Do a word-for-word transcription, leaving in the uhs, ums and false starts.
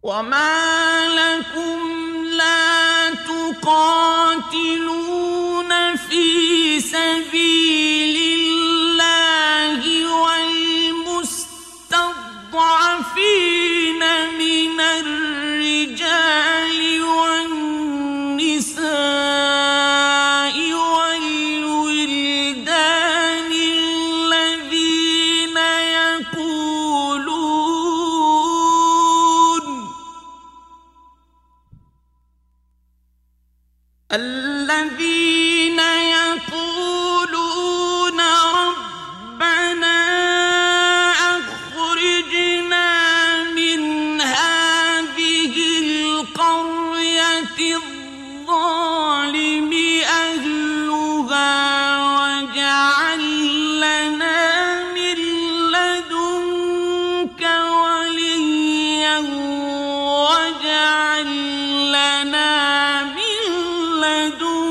وما لكم لا تقاتلون في سبيل الله والمستضعفين من الرجال والنساء والولدان الذين يقولون الذين يقولون ربنا أخرجنا من هذه القرية الظالم أهلها واجعل لنا من لدنك وليا واجعل لنا من لدنك